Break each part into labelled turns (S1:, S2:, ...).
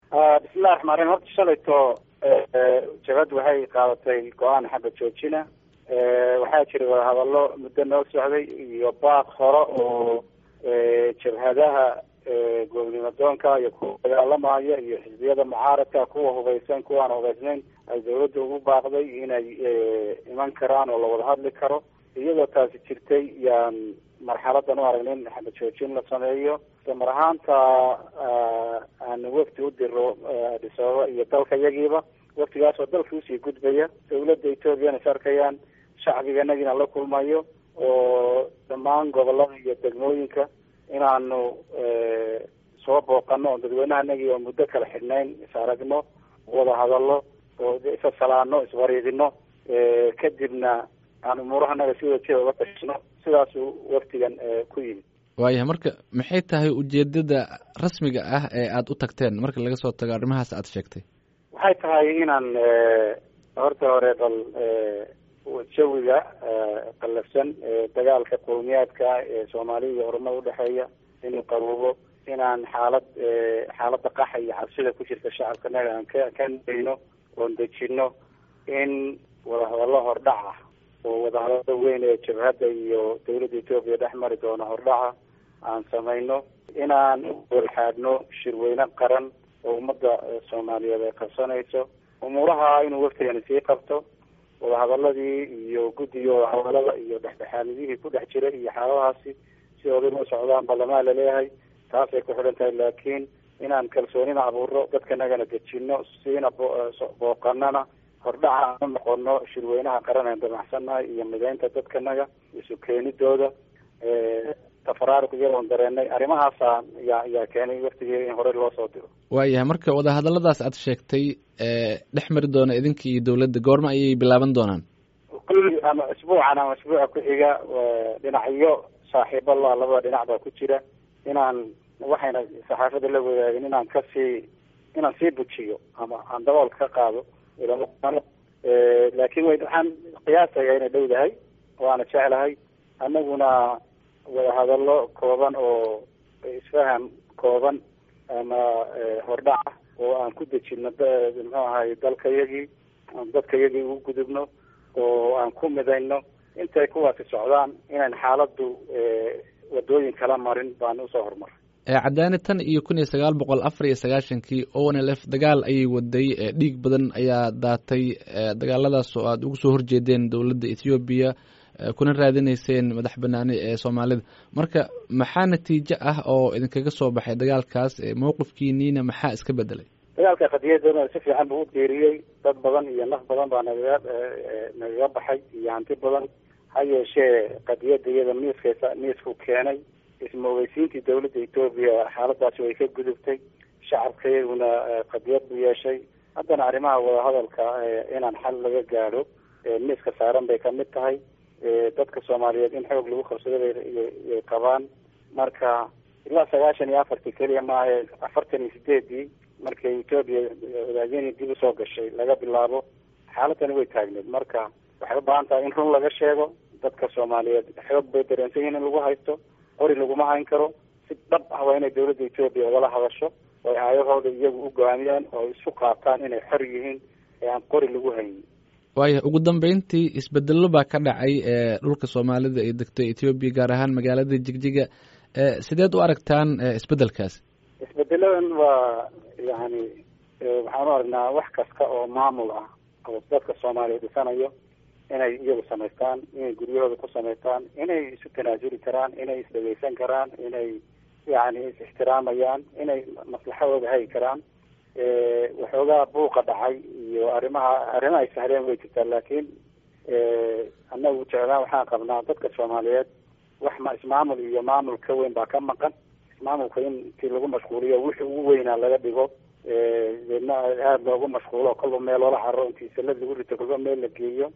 S1: bismillahi raxmaan raxiim. horta shalayto jabhaddu waxay qaadatay go-aan xabad joojina. waxaa jiray wadahadalo muddo noo socday iyo baaq hore oo jabhadaha goobnimadoonka iyo kuwa dagaalamaya iyo xisbiyada mucaaradka, kuwa hubeysan, kuwa aan hubeysnayn, ay dawladda ugu baaqday inay iman karaan oo lawada hadli karo. iyadoo taasi jirtay yaan marxaladan u aragnay in xabad joojin la sameeyo. mar ahaanta aan wafdi u diro Addis Ababa iyo dalka yagiiba, waftigaas oo dalka usii gudbaya, dawladda Ethoobiana is arkayaan, shacbiganagina la kulmayo, oo dhammaan gobolada iyo degmooyinka inaanu soo booqano oo dadweynahanagii oo muddo kala xidhnayn is aragno, wada hadallo oo isa salaano, iswariidino, kadibna aan umuurahanaga si wada jira uga tashno. sidaasuu waftigan ku yimid.
S2: waayahay, marka maxay tahay ujeedada rasmiga ah ee aada u tagteen marka laga soo tago arrimahaas aada sheegtay?
S1: waxay tahay inaan horta hore bal jawiga qallafsan dagaalka qowmiyaadka ee Soomaaliya iyo Oromada udhexeeya inuu qabuubo, inaan xaaladda qaxa iyo cabsida ku jirta shacabkanaga aan ka nayno oon dejino, in wadahadallo hordhaca oo wadahadalada weyn ee jabhadda iyo dawladda Etoobiya dhex mari doona hordhaca aan samayno, inaan walxaadno shirweyne qaran oo ummadda Soomaaliyeed ay qabsanayso. umuuraha inuu waftigani sii qabto, wadahadaladii iyo guddiga wadahadalada iyo dhexdhexaadnidihii ku dhex jiray iyo xaaladahaasi si oday loo socdaan ballamaan laleeyahay. taasay ku xidhan tahay, laakiin inaan kalsoonina abuurno, dadkanagana dejino, siina booqanana hordhaca aan noqono shirweynaha qaran aan damacsannahay iyo mideynta dadkanaga, isu keenidooda, tafaraaruq iyadoon dareenay. arrimahaasa yaa keenay waftigii in hore loo soo diro.
S2: waayahay, marka wadahadaladaas aada sheegtay dhex mari doona idinka iyo dawladda, goorma ayay bilaaban doonaan?
S1: kulli ama isbuucan ama isbuuca ku xiga. dhinacyo saaxiibo labada dhinac baa ku jira. waxayna saxaafada la wadaagin inaan sii bujiyo ama aan daboolka ka qaado laakiin waxaan qiyaasaya inay dhowdahay, waana jeclahay. anaguna wadahadallo kooban oo isfaham kooban ama hordhaca oo aan ku dejino muxuu ahay dalkayagii, dadkayagii ugu gudubno oo aan ku midayno. intay kuwaasi socdaan inaan xaaladdu wadooyin kala marin baan usoo horumaray.
S2: cadaani tan iyo 1994 ONLF dagaal ayay waday, dhiig badan ayaa daatay. dagaaladaas oo aada ugu soo horjeedeen dawladda Ethiopia, kuna raadinayseen madax banaani ee Soomaalida. marka maxaa natiijo ah oo idinkaga soo baxay dagaalkaas? mowqifkiiniina maxaa iska bedelay?
S1: dagaalka qadiyadana si fiican buu u diiriyey. dad badan iyo naf badan baa nagaga baxay iyo hanti badan. ha yeeshee qadiyadda iyada miisku keenay. ismoogeysiintii dawladda Etoobiya xaaladaasi way ka gudubtay. shacabkayaguna qadiyad buu yeeshay. haddana arrimaha wadahadalka inaan xal laga gaadho miiska saaran bay kamid tahay. dadka Soomaaliyeed in xoog lagu qabsado bay qabaan. marka ilaa 94 keliya maaha, 48 markay Etoobiya wadaagani dib usoo gashay laga bilaabo xaaladani way taagneed. marka waxay u baahan tahay in run laga sheego. dadka Soomaaliyeed xoog bay dareensan yihiin in lagu haysto, qori laguma hayn karo. si dhab ah waa inay dawladda Etoobiya ugala hadasho oo ay aayahooda iyagu u go'aamiyaan oo isu qaataan inay xor yihiin ee aan qori lagu haynin.
S2: waayahay, ugu dambeyntii isbedello baa ka dhacay dhulka Soomaalida ee degtay Etoobiya, gaar ahaan magaalada Jigjiga. sideed u aragtaan isbedelkaas? isbedeladan
S1: waa waxaan u aragnaa wax kasta oo maamul ah oo dadka Soomaaliya dhisanayo inay iyagu samaystaan, inay guryahooda ku samaystaan, inay isu tanaasuli karaan, inay isdhageysan karaan, inay is ixtiraamayaan, inay maslaxadooda hagi karaan. waxoogaa buuqa dhacay iyo arrimaha ay sahleen way jirtaa, laakiin annagu jeclaan waxaan qabnaa dadka Soomaaliyeed wax ismaamul iyo maamul ka weyn baa ka maqan. ismaamulka in intii lagu mashquuliyo wixii ugu weynaa laga dhigo, deedna aada loogu mashquulo, kolba meel loola carro, intii salad lagu rito kolba meel la geeyo.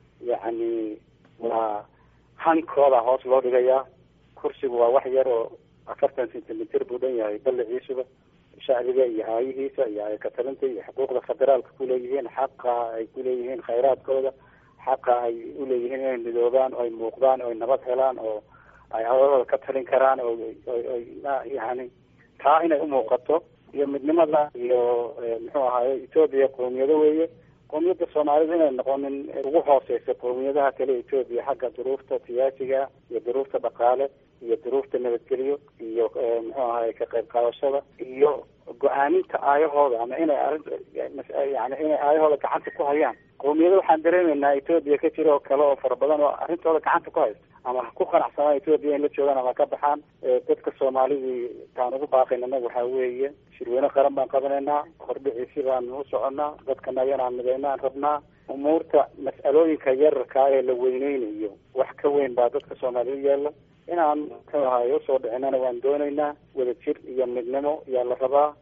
S1: waa hankooda hoos loo dhigayaa. kursigu waa wax yar oo 40 sentimitir buu dhan yahay balliciisuba. shacbiga iyo haayihiisa iyo ay ka talinta iyo xuquuqda federaalka kuleeyihiin, xaqa ay kuleeyihiin khayraadkooda, xaqa ay uleeyihiin inay midoobaan oo ay muuqdaan oo ay nabad helaan oo ay hawladooda ka talin karaan oo taa inay umuuqato iyo midnimada iyo muxuu ahaye Ethiopia qowmiyado weeye qowmiyada Soomaalida inay noqonin ugu hooseysa qowmiyadaha kale Ethiopia xagga duruufta siyaasiga iyo duruufta dhaqaale iyo duruufta nabadgelyo iyo muxuu ahaye ka qayb qaadashada iyo go-aaninta aayahooda ama inay yani inay aayahooda gacanta ku hayaan qowmiyada waxaan dareemaynaa Ethiopia ka jira oo kale oo fara badan oo arrintooda gacanta ku haysta ama ku qanacsanaa Ethiopia in la joogaan ama ka baxaan dadka Soomaalidii taan ugu baaqayna waxa weeye shirweyne qaran baan qabanaynaa hordhiciisi baan u soconaa dadka nayanaan midaynaan rabnaa umuurta mas'alooyinka yararka ee la weyneynayo wax ka weyn baa dadka Soomaalida yeela inaan muxuu ahaye usoo dhicinana waan doonaynaa wadajir iyo midnimo yaa la rabaa